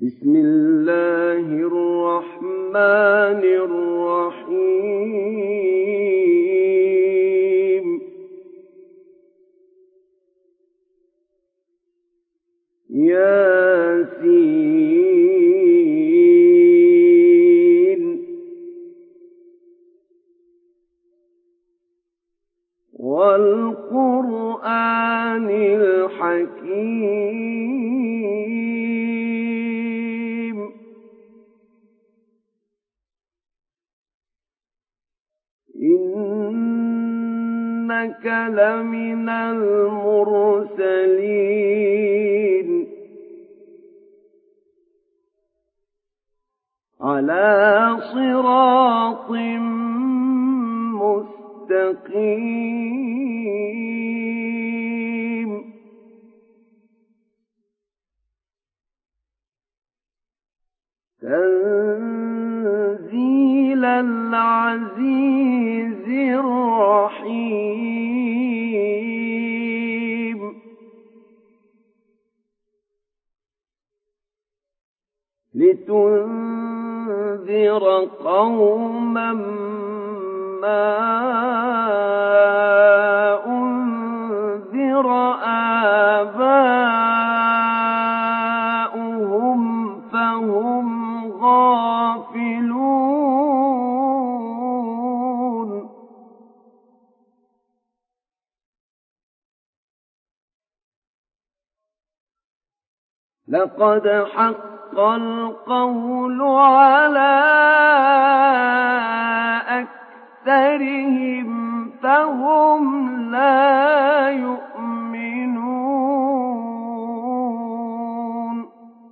بسم الله الرحمن الرحيم ياسين والقرآن الحكيم إنك لمن المرسلين على صراط مستقيم تنزيل العزيز الرحيم لتنذر قوما ما أنذر آباؤهم فهم غافلون لقد حق القول على أكثرهم فهم لا يؤمنون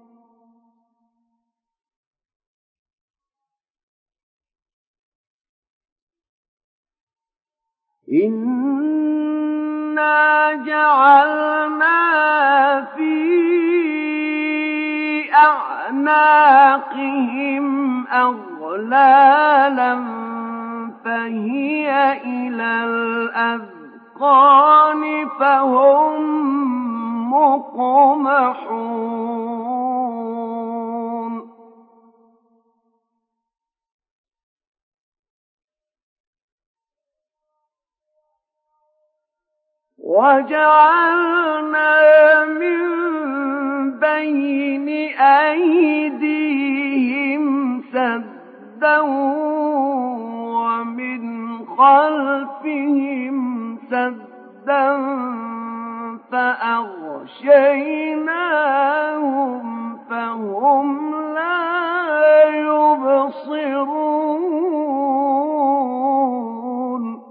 إنا جعلنا في أعناقهم أغلالا فهي إلى الأذقان فهم مقمحون وجعلنا من بين أيديهم سدا ومن خلفهم سدا فأغشيناهم فهم لا يبصرون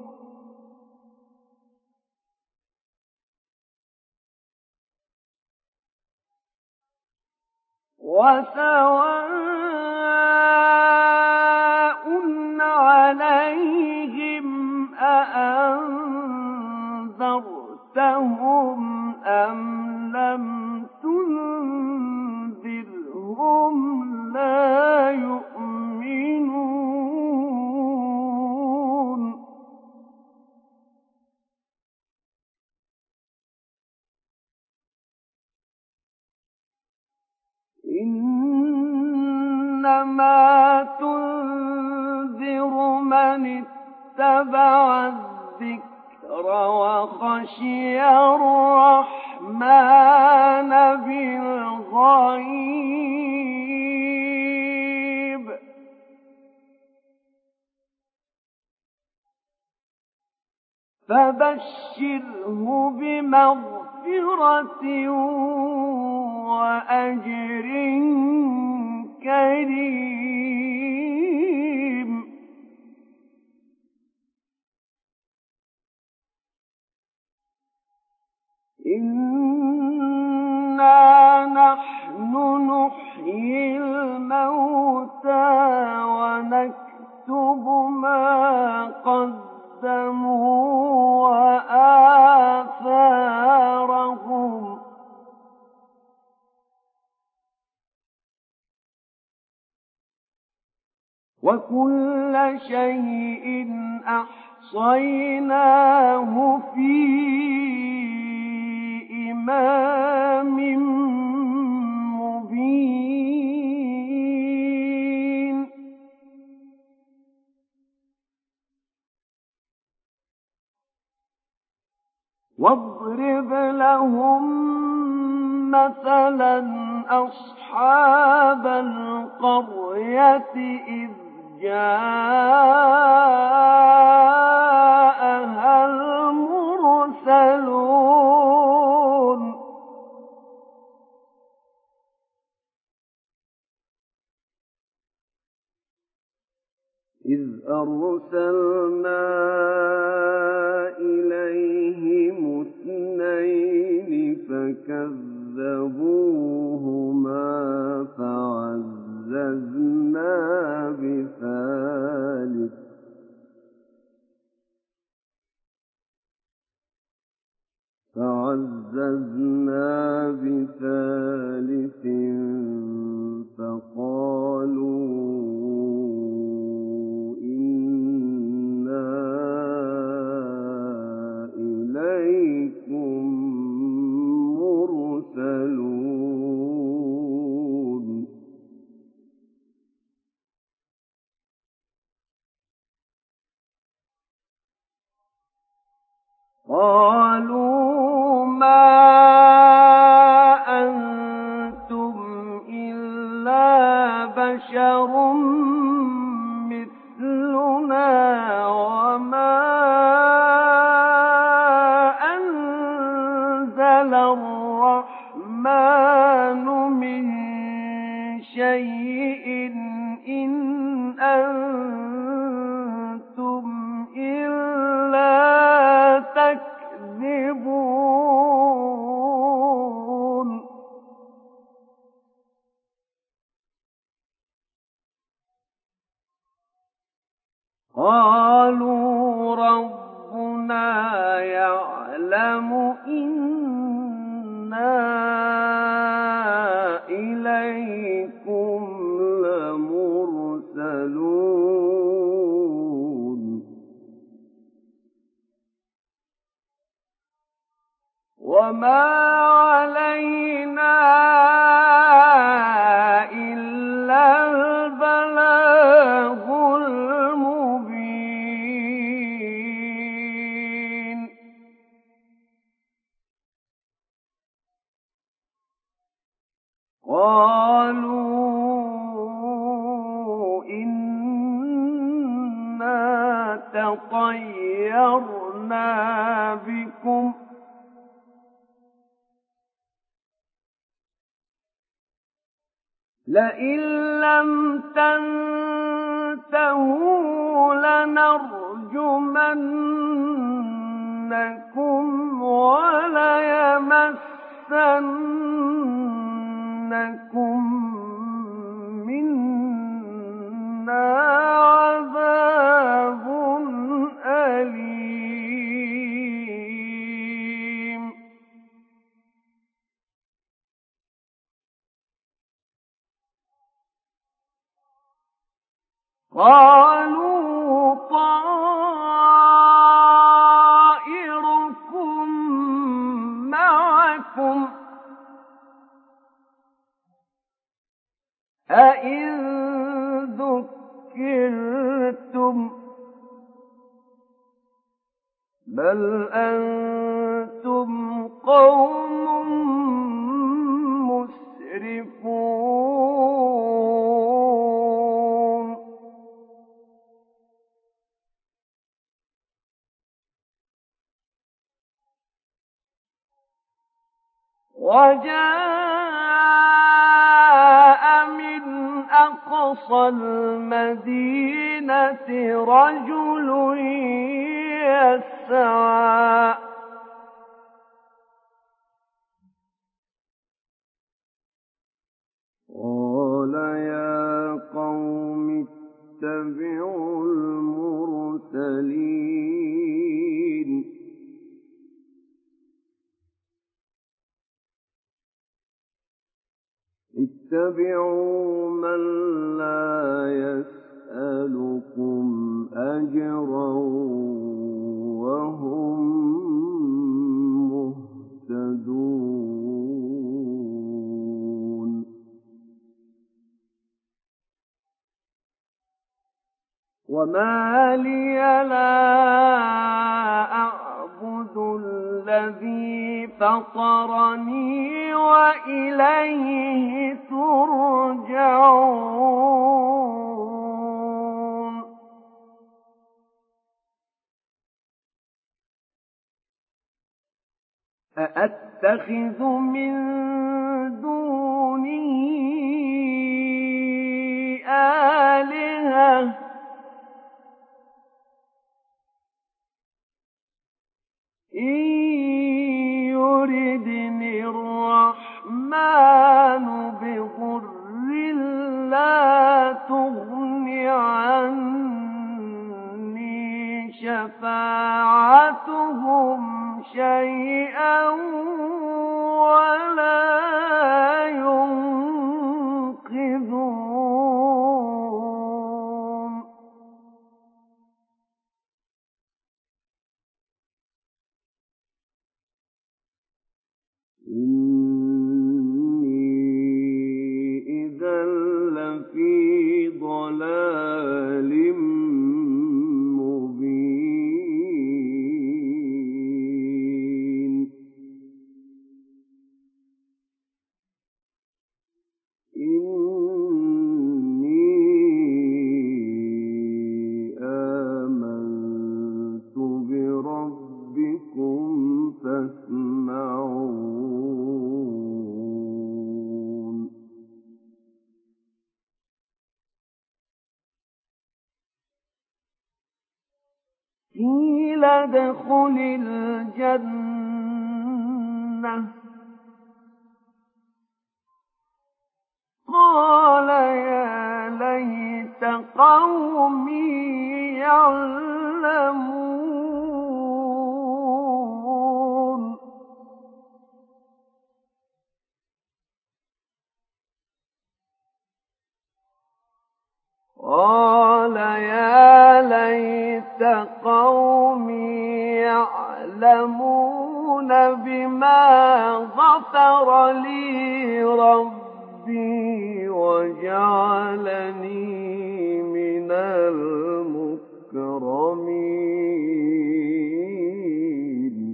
وسواء عليهم أأنذرتهم أم لم تنذرهم لا يؤمنون إنما تنذر من اتبع الذكر وخشي الرحمن بالغيب فبشره بمغفرة وأجر كريم إنا نحن نحيي الموتى ونكتب ما قدموا وآثارهم وكل شيء أحصيناه في إمام مبين أصحاب القرية إذ جاءها المرسلون إذ أرسلنا إليهم اثنين فكذبوهما فعززنا بثالث فقالوا إنا إليكم مرسلون قالوا ما أنتم إلا بشر مثلنا وما أنزل الرحمن من شيء إن أنتم إلا تكذبون قالوا ربنا يعلم إنا إليكم لمرسلون وما علينا إلا البلاغ المبين قالوا إنا تطيرنا بكم لئن لم تنتهوا لنرجمنكم وليمسنكم منا عذاب أليم قالوا طائركم معكم أئن ذكرتم بل أنتم قوم مسرفون وجاء من أقصى المدينة رجل يسعى قال يا قوم اتبعوا المرسلين اتبعوا من لا يسألكم أجرا وهم مهتدون وما لي لا أعبد الذي فطرني وإليه ترجعون أأتخذ من دونه آلهة إن يردني الرحمن بضر لا تغن عني شفاعتهم شيئا ولا ينقذون إني إذا لفي ضلال مبين إني آمنت بربكم فاسمعون قيل ادخل الجنة قال يا ليت قومي يعلمون قال يا ليت قومي يعلمون بما غفر لي ربي وجعلني من المكرمين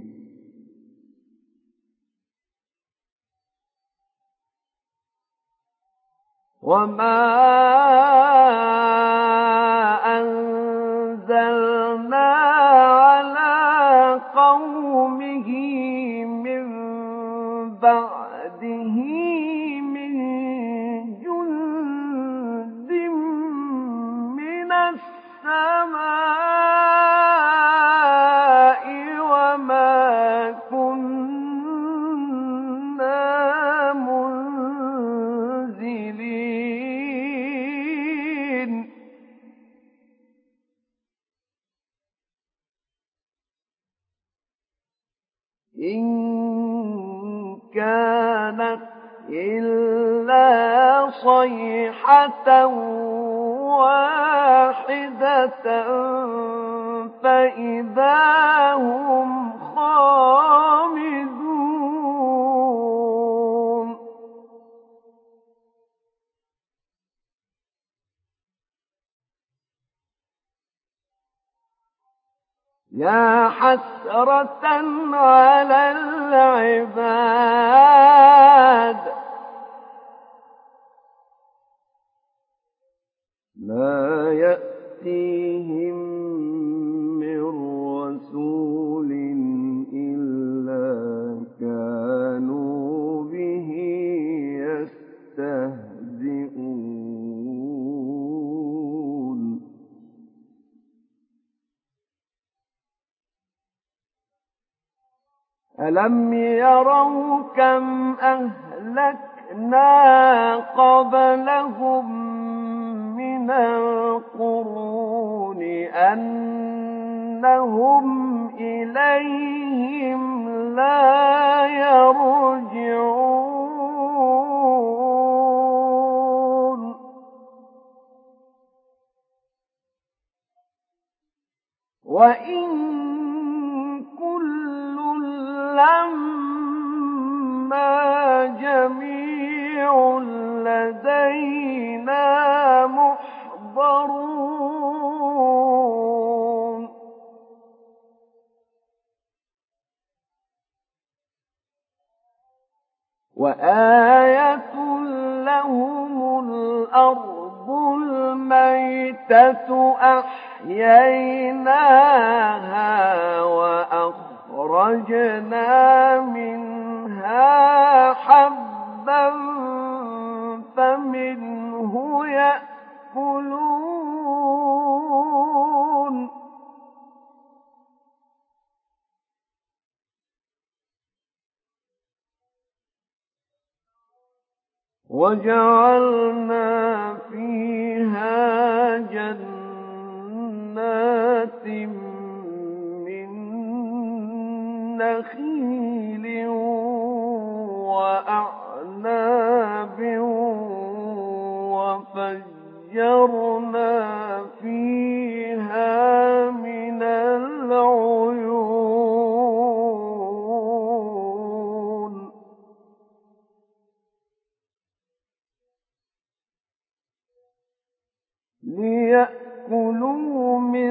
وما أنزلنا على قومه من بعده من جند من السماء وما كنا منزلين إن كانت إلا صيحة واحدة فإذا هم خامدون يا حسرة على العباد لا يأتيهم من رسول إلا كانوا به يستهزئون ألم يروا كم أهلكنا قبلهم من القرون أنهم إليهم لا يرجعون وإن كل لما جميع لدينا محضرون والأرض الميتة أحييناها وأخرجنا منها حبا فمنه يأكلون وجعلنا فيها جنات من نخيل وأعناب وفجرنا فيها من العيون ليأكلوا من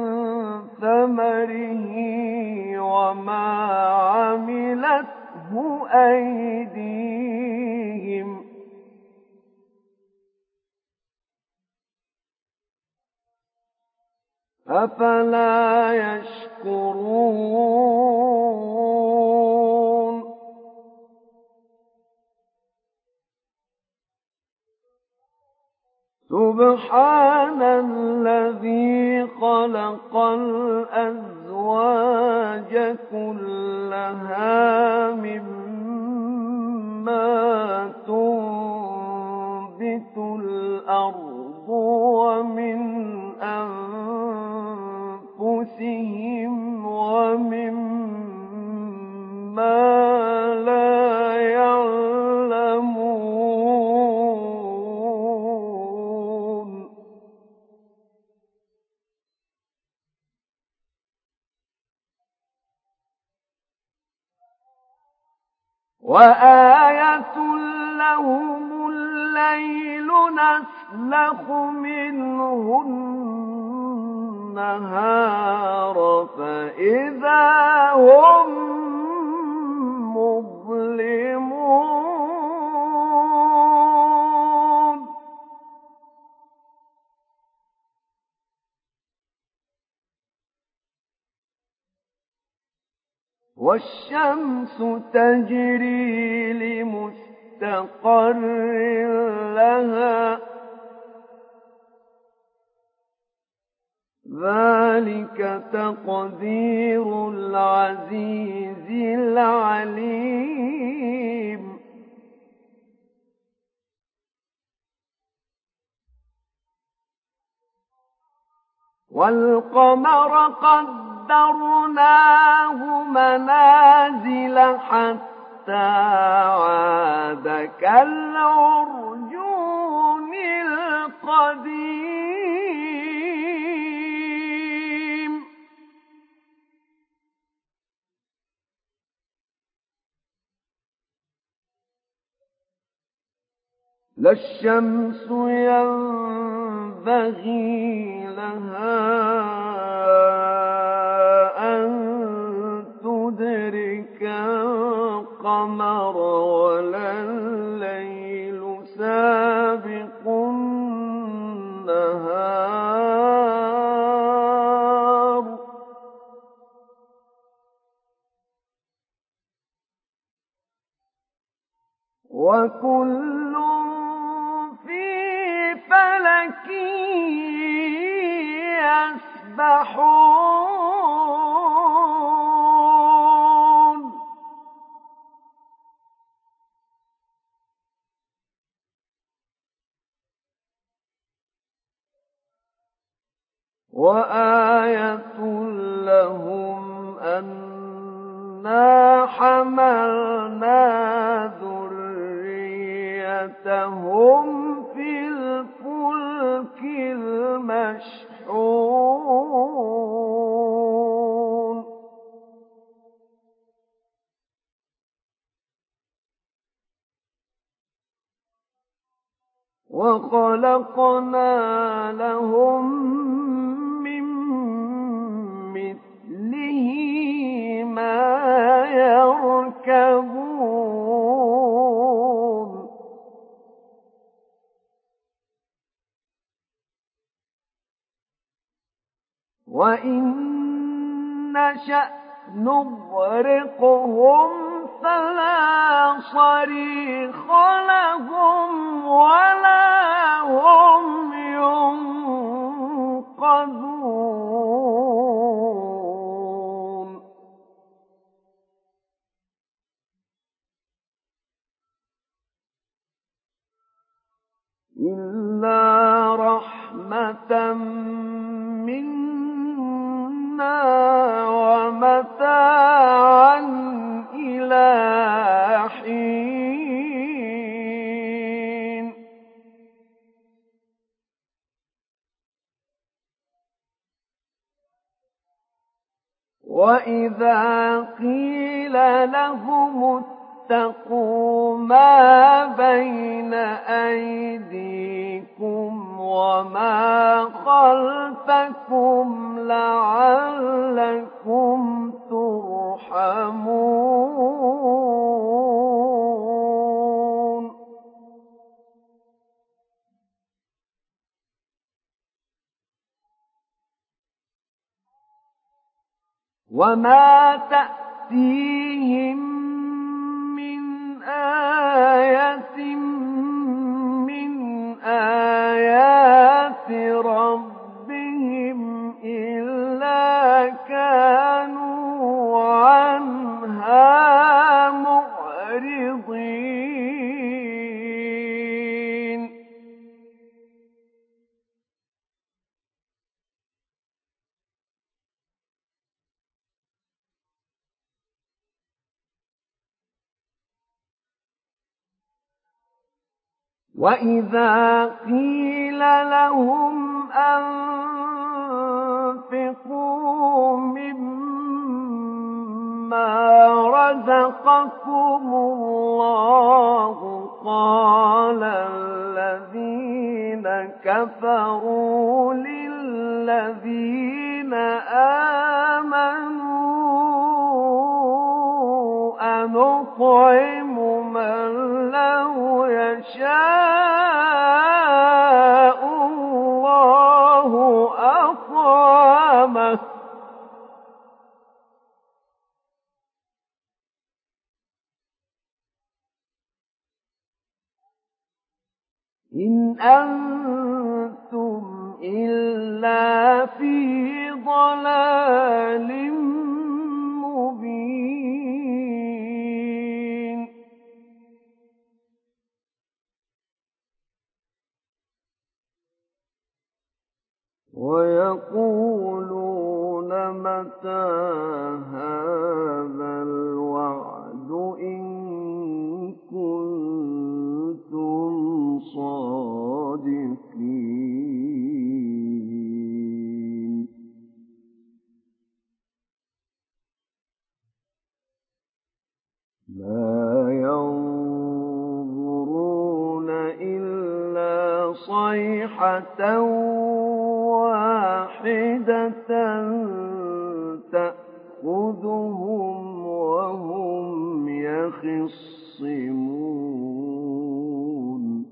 ثمره وما عملته أيديهم أفلا يشكرون سبحان الذي خلق الأزواج كلها مما تنبت الأرض ومن أنفسهم ومما لا يعلمون وآية لهم الليل نسلخ منه النهار فإذا هم مظلمون والشمس تجري لمستقر لها ذلك تقدير العزيز العليم والقمر قدرناه منازل حتى عاد كالعرجون القديم لا الشمس ينبغي لها أن تدرك القمر ولا الليل سابق النهار وكل في فلك يسبحون وآية لهم أنا حملنا ذريتهم في الفلك المشحون وخلقنا لهم من مثله ما يركبون وإن نشأ نغرقهم فلا صريخ لهم ولا هم ينقذون إلا رحمة منا ومتاعا إلى حين وإذا قيل لهم اتقوا ما بين أيديكم وما خلفكم لعلكم ترحمون وما تأتيهم من آية من آيات ربهم إلا كانوا عنها معرضين وإذا قيل لهم أنفقوا مما رزقكم الله قال الذين كفروا للذين آمنوا أنطعم من لو يشاء الله أطعمه إن أنتم إلا في ضلال مبين ويقولون متى هذا الوعد إن كنتم صادقين لا ينظرون إلا صيحة واحدة تأخذهم وهم يخصمون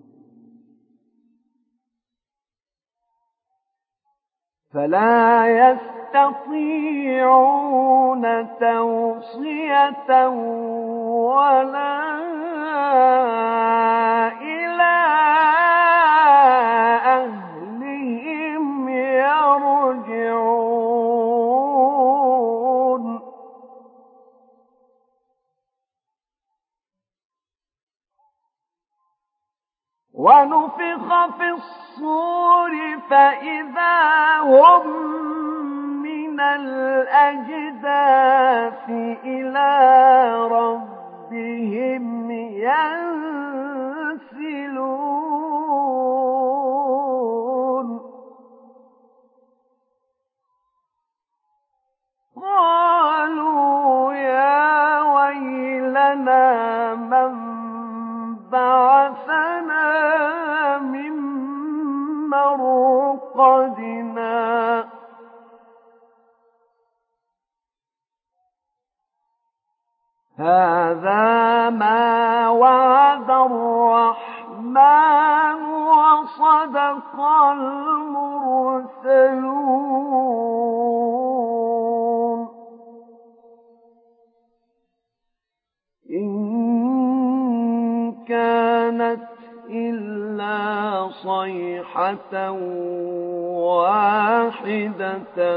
فلا يستطيعون توصية ولا إلى أهلهم يرجعون ونفخ في الصور فإذا هم من الأجداث إلى ربهم ينسلون قالوا يا ويلنا من بعثنا من مرقدنا هذا ما وعد الرحمن وصدق المرسلون إلا صيحة واحدة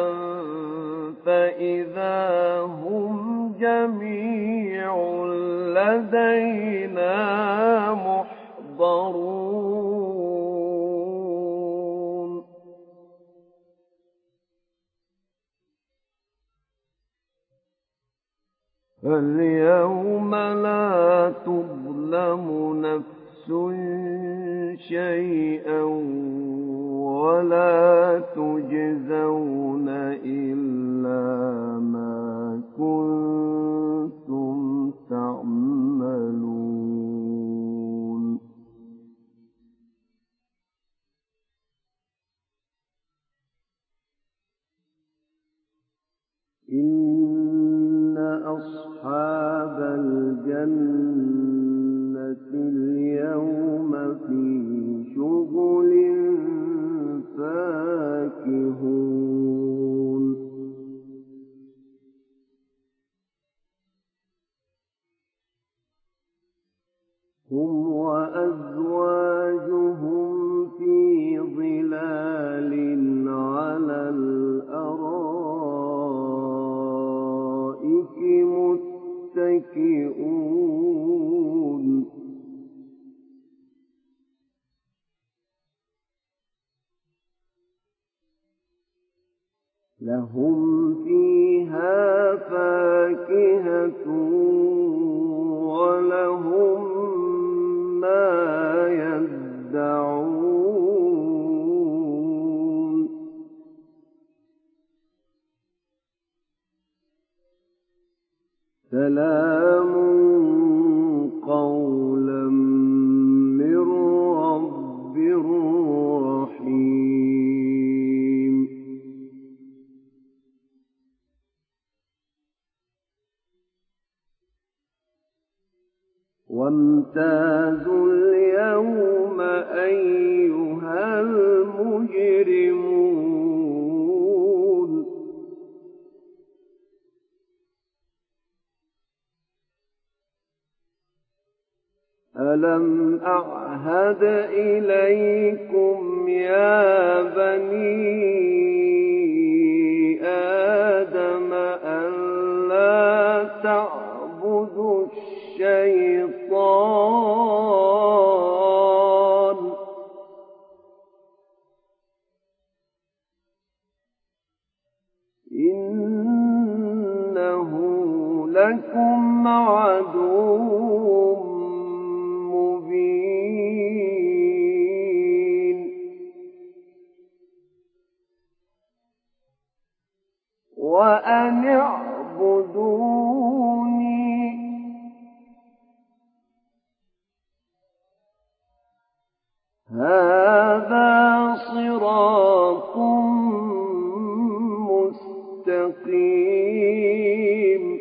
فإذا هم جميع لدينا محضرون فاليوم لا تظلم نفس شيئا ولا تجزون إلا ما كنتم تعملون إن أصحاب الجنة اليوم في شغل فاكهون هم وأزواجهم في ظلال على الأرائك متكئون لهم فيها فاكهة ولهم ما يدعون سلام قولا من رب رحيم وامتازوا اليوم أيها المجرمون ألم أعهد إليكم يا بني آدم أن لا تعبدوا الشيطان إنه لكم عدو وأن اعبدوني هذا صراط مستقيم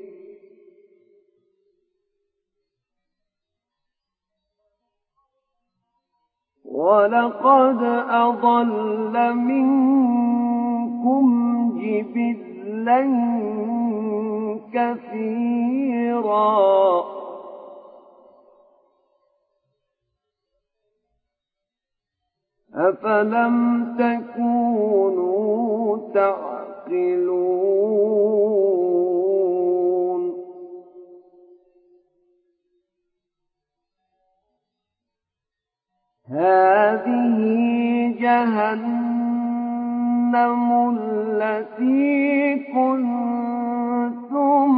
ولقد أضل منكم جبلا كثيرا أفلم تكونوا تعقلون هذه جهنم التي كنتم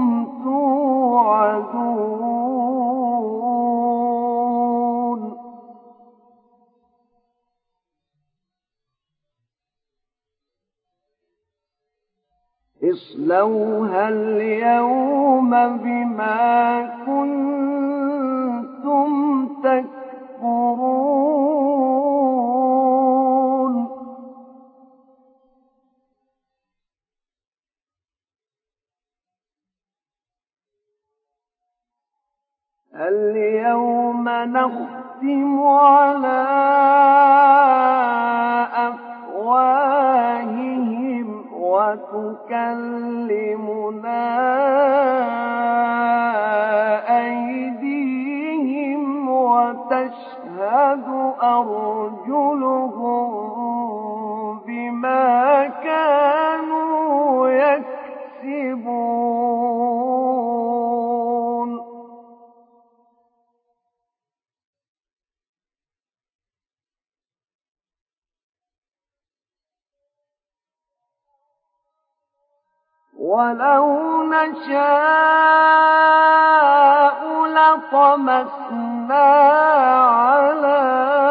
توعدون اصلوها اليوم بما كنتم تكفرون اليوم نختم على أفواههم وتكلمنا أيديهم وتشهد ولو نشاء لطمسنا على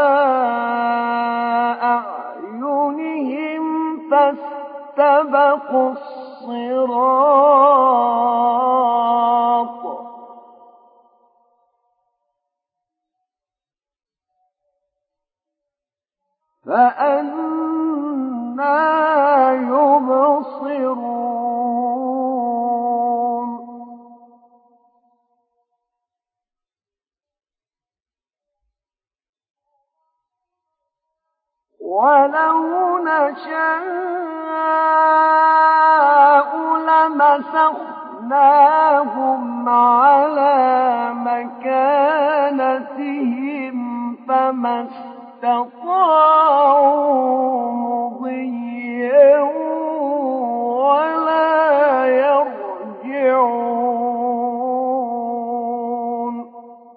أعينهم فاستبقوا الصراط فأنى يبصرون ولو نشاء لمسخناهم على مكانتهم فما استطاعوا مضيا ولا يرجعون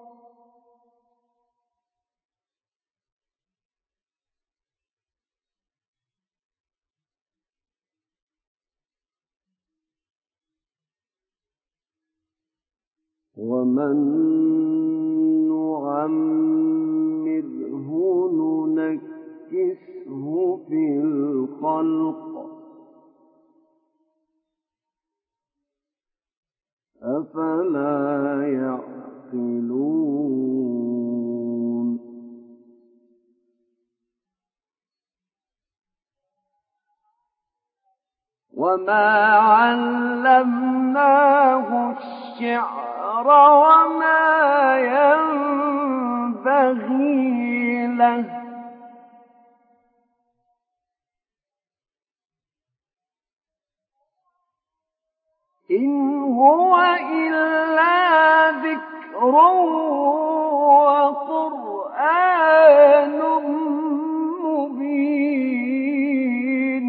ومن نعمره ننكسه في الخلق أفلا يعقلون وما علمناه الشعر وما ينبغي له إن هو إلا ذكر وقرآن مبين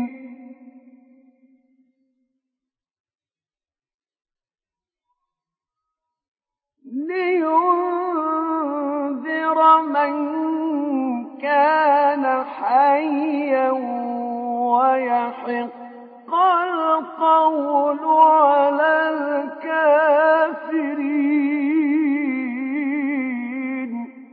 لينذر من كان حيا ويحق القول على الكافرين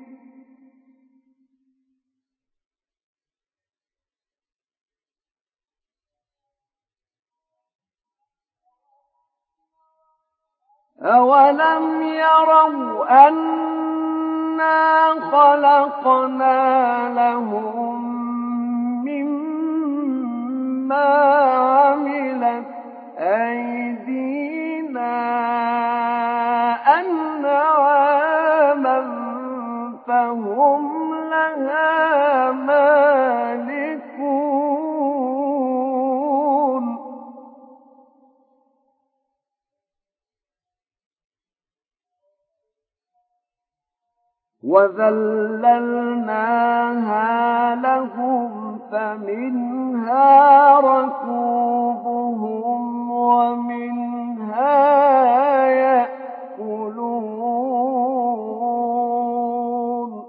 أولم يروا أنا خلقنا لهم مما عملت أيدينا أنعاما فهم لها مالكون وذللناها لهم فمنها ركوبهم ومنها يأكلون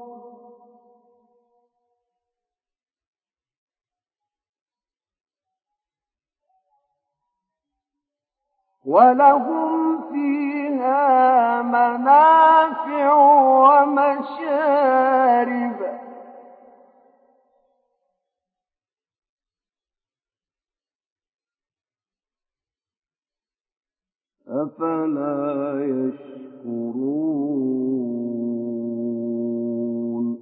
ولهم فيها منافع ومشارب أفلا يشكرون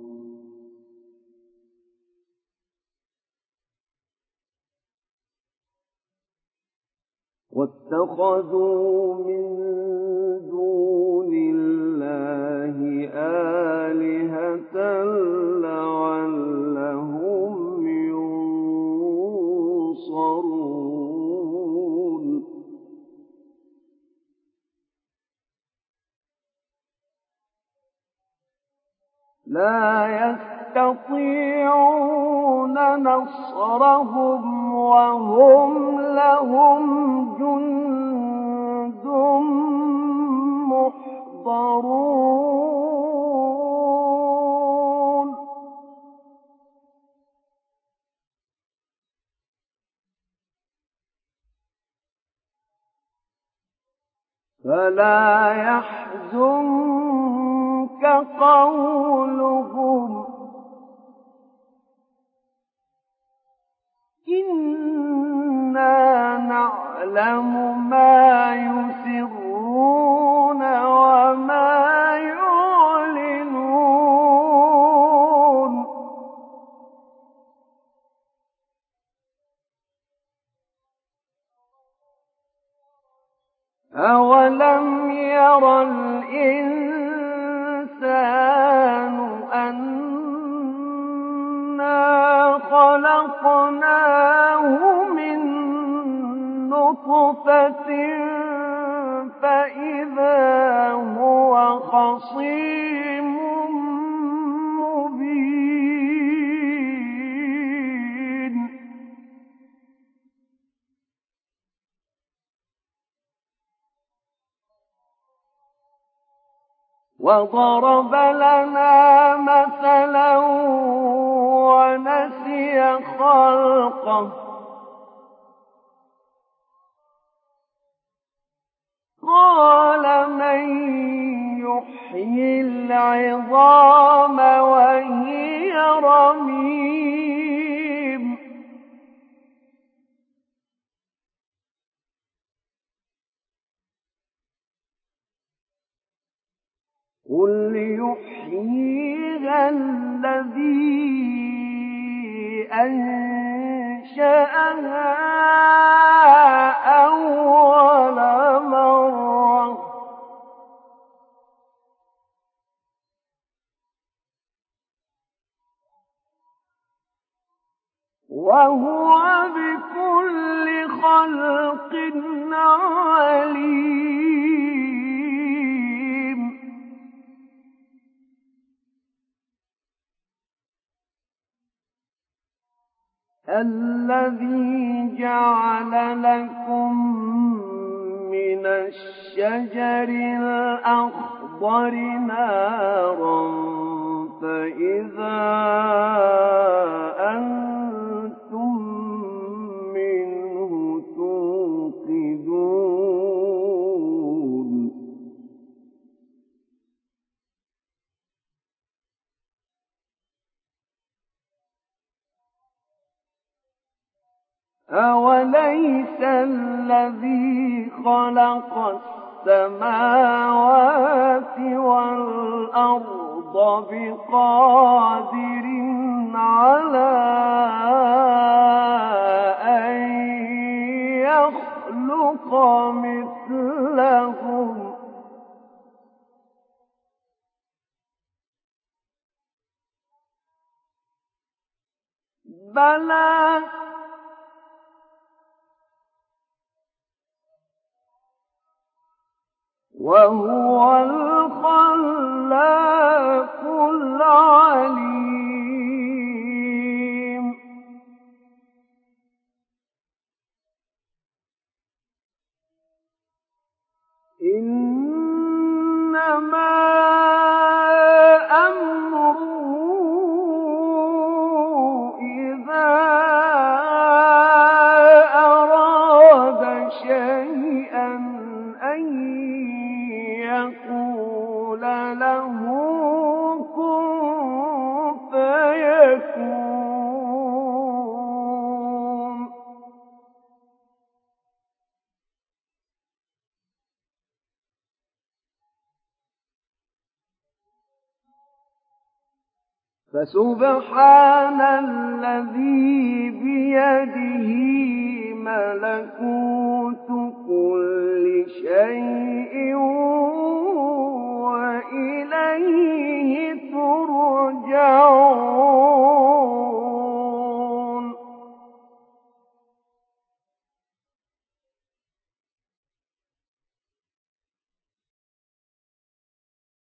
واتخذوا من دون الله آلهة لعلهم ينصرون لا يستطيعون نصرهم وهم لهم جند محضرون فلا يحزنك قولهم إنا نعلم ما يسرون وما يعلنون أولم ير الإنسان أنا خلقناه من نطفة فإذا هو خصيم مبين وضرب لنا مثلا ونسي خلقه قال من يحيي العظام وهي رميم قل يحييها الذي أنشأها أول مرة وهو بكل خلق عليم الذي جعل لكم من الشجر الأخضر نارا فإذا أنتم منه توقدون أوليس الذي خلق السماوات والأرض بقادر على أن يخلق مثلهم بلى وهو الخلاق العليم إنما أمره إذا أراد شيئا أن يقول له كن فيكون فسبحان الذي بيده